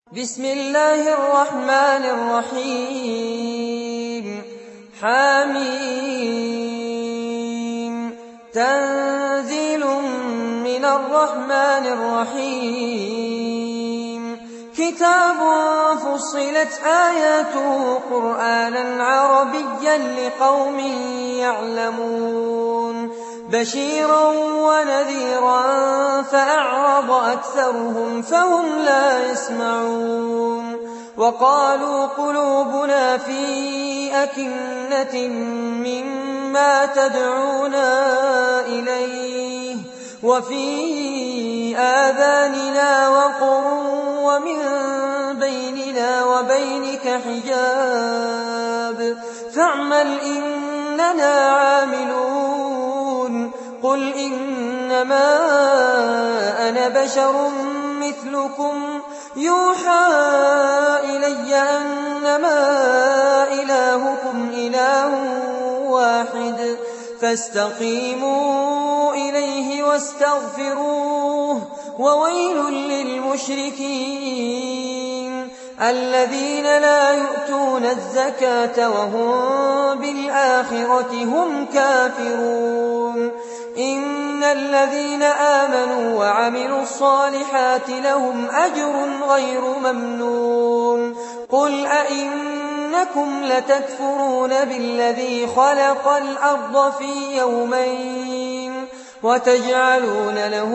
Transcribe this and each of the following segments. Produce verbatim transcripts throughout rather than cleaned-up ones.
بسم الله الرحمن الرحيم حميم تنزيل من الرحمن الرحيم كتاب فصلت آياته قرآنا عربيا لقوم يعلمون بشيرا ونذيرا فأعرض أكثرهم فهم لا يسمعون وقالوا قلوبنا في أكنة مما تدعونا إليه وفي آذاننا وقر ومن بيننا وبينك حجاب فاعمل إننا عاملون قل إنما أنا بشر مثلكم يوحى إلي أنما إلهكم إله واحد فاستقيموا إليه واستغفروه وويل للمشركين الذين لا يؤتون الزكاة وهم بالآخرة هم كافرون إن الذين آمنوا وعملوا الصالحات لهم أجر غير ممنون قل أئنكم لتكفرون بالذي خلق الأرض في يومين وتجعلون له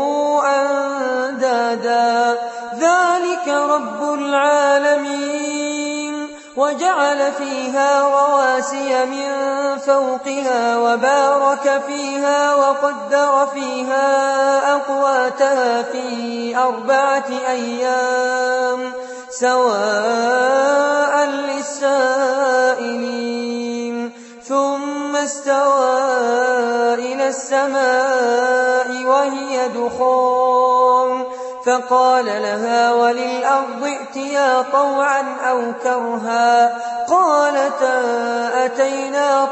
أندادا ذلك رب العالمين وجعل فيها رواسي من فوقها وبارك فيها وقدر فيها أقواتها في أربعة أيام سواء للسائلين ثم استوى إلى السماء وهي دخان فقال لها وللأرض ائتيا طوعا أو كرها قالتا أتينا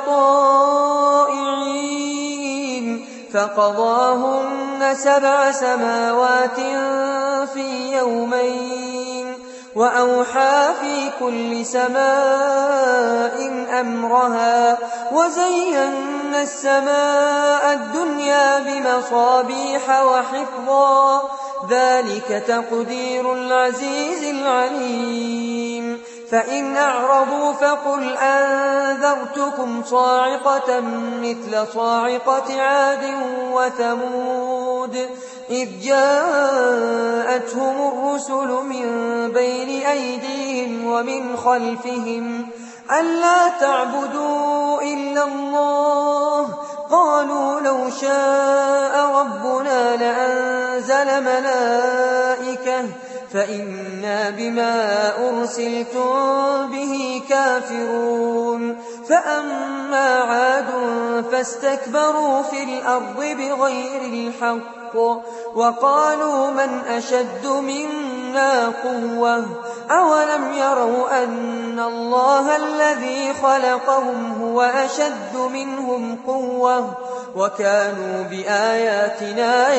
طائعين فقضاهن سبع سماوات في يومين وأوحى في كل سماء أمرها وزينا السماء الدنيا بمصابيح وحفظا ذلك تقدير العزيز العليم فإن أعرضوا فقل أنذرتكم صاعقة مثل صاعقة عاد وثمود إذ جاءتهم الرسل من بين أيديهم ومن خلفهم ألا تعبدوا إلا الله قالوا لو شاء ربنا لأنزل ملائكة فإنا بما أرسلتم به كافرون فأما عاد فاستكبروا في الأرض بغير الحق وقالوا من أشد منا قوة أولم يروا أن الله الذي خلقهم هو أشد منهم قوة وكانوا بآياتنا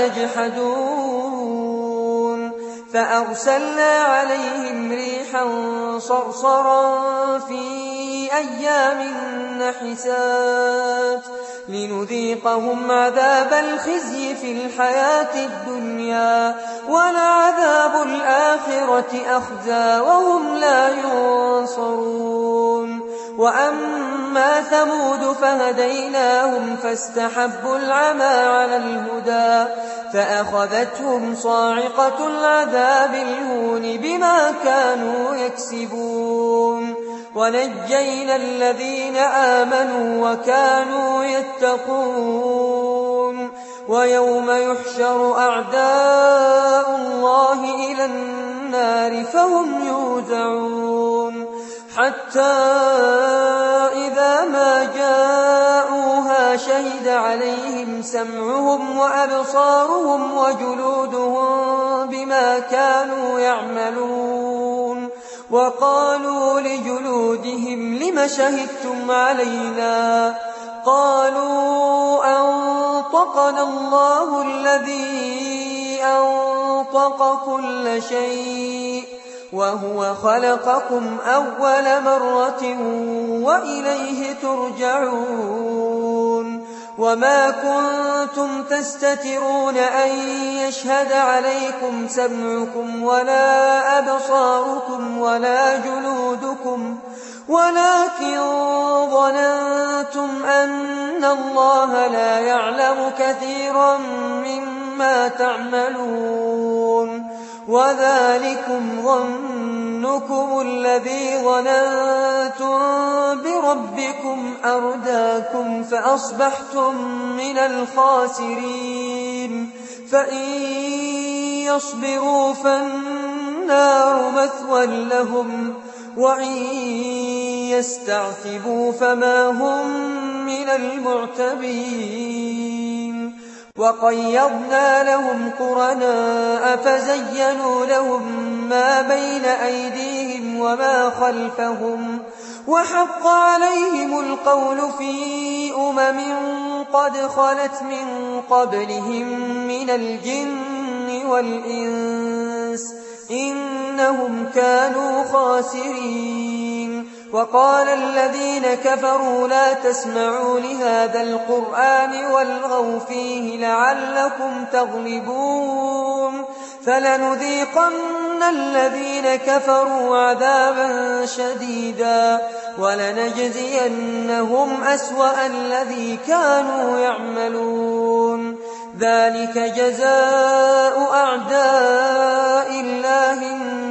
يجحدون فأرسلنا عليهم ريحا صرصرا في أيام نحسات لنذيقهم عذاب الخزي في الحياة الدنيا ولعذاب الآخرة أخزى وهم لا ينصرون وأما ثمود فهديناهم فاستحبوا العمى على الهدى فأخذتهم صاعقة العذاب الهون بما كانوا يكسبون ونجينا الذين آمنوا وكانوا يتقون ويوم يحشر أعداء الله إلى النار فهم يوزعون حتى إذا ما جاءوها شهد عليهم سمعهم وأبصارهم وجلودهم بما كانوا يعملون وقالوا لجلودهم لم شهدتم علينا قالوا أنطقنا الله الذي أنطق كل شيء وهو خلقكم أول مرة وإليه ترجعون وما كنتم تستترون أن يشهد عليكم سمعكم ولا أبصاركم ولا جلودكم ولكن ظننتم أن الله لا يعلم كثيرا مما تعملون وذلكم ظنكم الذي ظننتم بربكم أرداكم فأصبحتم من الخاسرين فإن يصبروا فالنار مثوى لهم وإن يستعتبوا فما هم من المعتبين وقيضنا لهم قرناء فزينوا لهم ما بين أيديهم وما خلفهم وحق عليهم القول في أمم قد خلت من قبلهم من الجن والإنس إنهم كانوا خاسرين وقال الذين كفروا لا تسمعوا لهذا القرآن والغوا فيه لعلكم تغلبون فلنذيقن الذين كفروا عذابا شديدا ولنجزينهم أسوأ الذي كانوا يعملون ذلك جزاء أعداء الله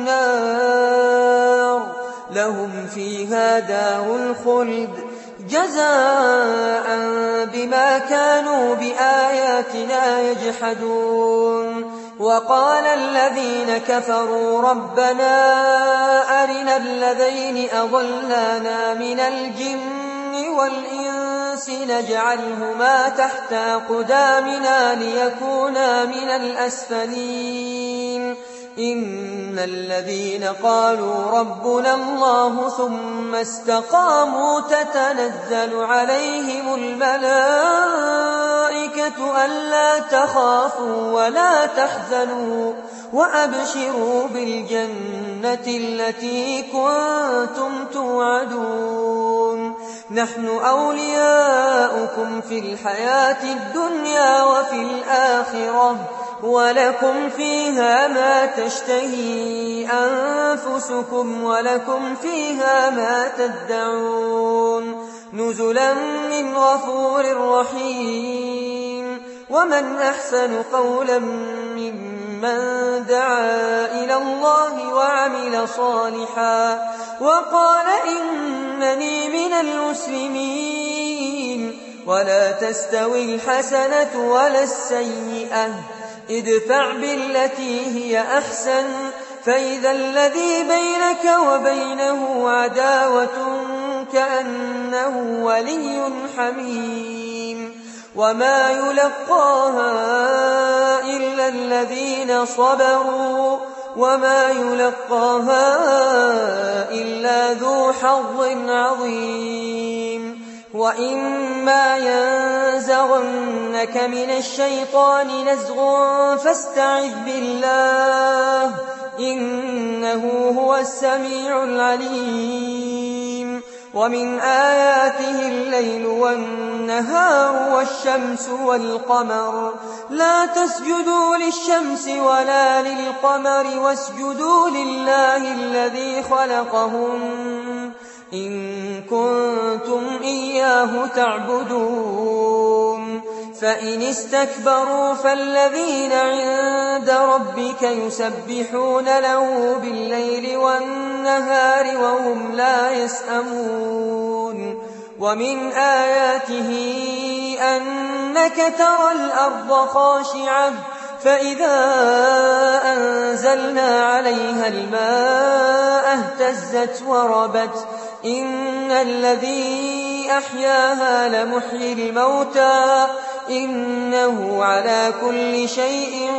النار لهم فيها دار الخلد جزاء بما كانوا بآياتنا يجحدون وقال الذين كفروا ربنا أرنا الذين أضلانا من الجن والإنس نجعلهما تحت أقدامنا ليكونا من الأسفلين إن الذين قالوا ربنا الله ثم استقاموا تتنزل عليهم الملائكة ألا تخافوا ولا تحزنوا وأبشروا بالجنة التي كنتم توعدون نحن أولياؤكم في الحياة الدنيا وفي الآخرة ولكم فيها ما تشتهي أنفسكم ولكم فيها ما تدعون نزلا من غفور رحيم ومن أحسن قولا ممن دعا إلى الله وعمل صالحا وقال إنني من المسلمين ولا تستوي الحسنة ولا السيئة ادفع بالتي هي أحسن فإذا الذي بينك وبينه عداوة كأنه ولي حميم وما يلقاها إلا الذين صبروا وما يلقاها إلا ذو حظ عظيم وإما ينزغنك من الشيطان نزغ فاستعذ بالله إنه هو السميع العليم ومن آياته الليل والنهار والشمس والقمر لا تسجدوا للشمس ولا للقمر واسجدوا لله الذي خلقهم إن كنتم إياه تعبدون فإن استكبروا فالذين عند ربك يسبحون له بالليل والنهار وهم لا يسأمون ومن آياته أنك ترى الأرض خاشعة فإذا أنزلنا عليها الماء اهتزت وربت إن الذي أحياها لمحيي الموتى إنه على كل شيء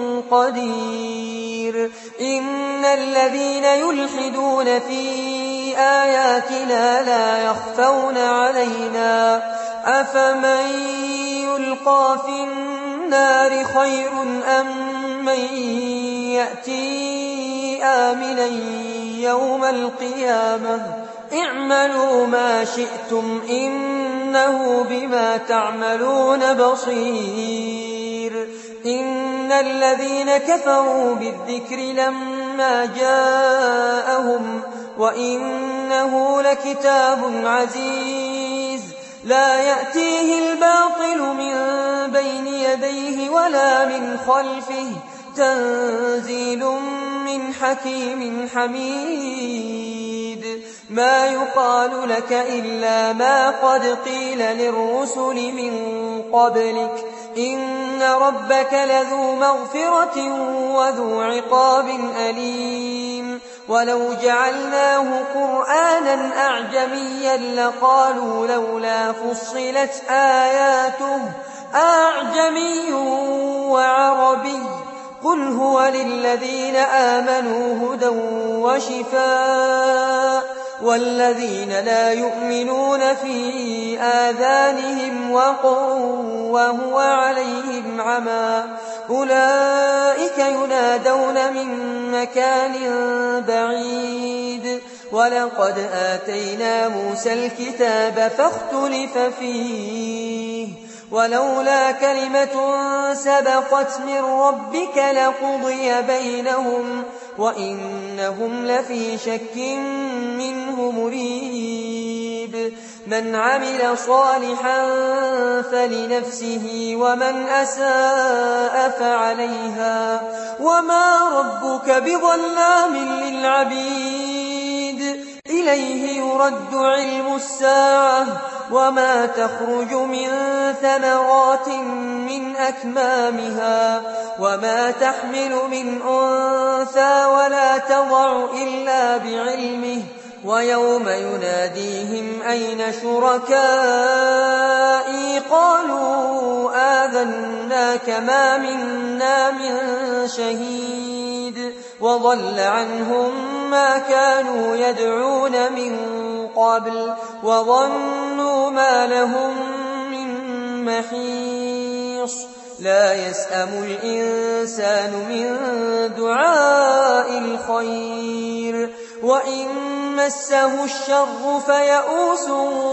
قدير إن الذين يلحدون في آياتنا لا يخفون علينا أفمن يلقى في النار خير أم من يأتي آمنا يوم القيامة اعملوا ما شئتم إنه بما تعملون بصير. إن الذين كفروا بالذكر لما جاءهم وإنه لكتاب عزيز لا يأتيه الباطل من بين يديه ولا من خلفه تنزيل من حكيم حميد. ما يقال لك إلا ما قد قيل للرسل من قبلك إن ربك لذو مغفرة وذو عقاب أليم. ولو جعلناه قرآنا أعجميا لقالوا لولا فصلت آياته أعجمي وعربي قل هو للذين آمنوا هدى وشفاء والذين لا يؤمنون في آذانهم وقر وهو عليهم عمى أولئك ينادون من مكان بعيد. ولقد آتينا موسى الكتاب فاختلف فيه ولولا كلمة سبقت من ربك لقضي بينهم وإنهم لفي شك منه مريب. من عمل صالحا فلنفسه ومن أساء فعليها وما ربك بظلام للعبيد. إليه يرد علم الساعة وما تخرج من ثمرات من أكمامها وما تحمل من أنثى ولا تضع إلا بعلمه ويوم يناديهم أين شركائي قالوا آذناك ما منا من شهيد وضل عنهم ما كانوا يدعون من قبل وظنوا ما لهم من محيص. لا يسأم الإنسان من دعاء الخير وإن مسه الشر فيئوس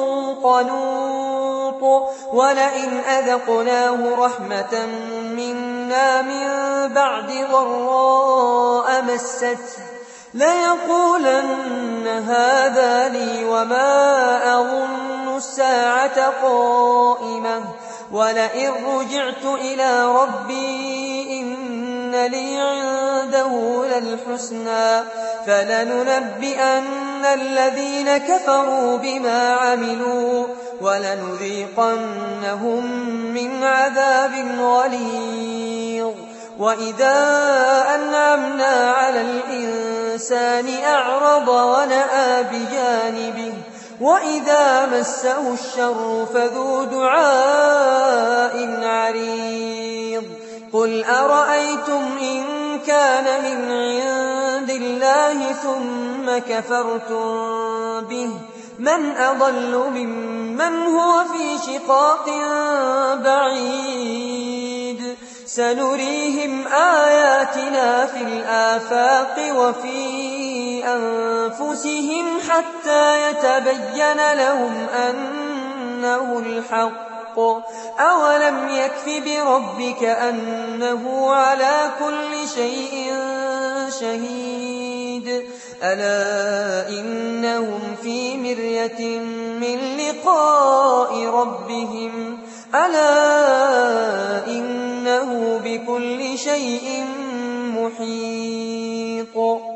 قنوط. ولئن أذقناه رحمة منا من بعد ضراء مسته ليقولن هذا لي وما أظن الساعة قائمة ولئن رجعت إلى ربي إن لي عنده للحسنى فلننبئن الذين كفروا بما عملوا ولنذيقنهم من عذاب غليظ. وإذا أنعمنا على الإنسان أعرض ونأى بجانبه وإذا مسه الشر فذو دعاء عريض. قل أرأيتم إن كان من عند الله ثم كفرتم به من أضل ممن هو في شقاق بعيد. سنريهم آياتنا في الآفاق وفي أنفسهم حتى يتبين لهم أنه الحق. أولم يكف بربك أنه على كل شيء شهيد. ألا إنهم في مرية من لقاء ربهم ألا إنه بكل شيء محيط.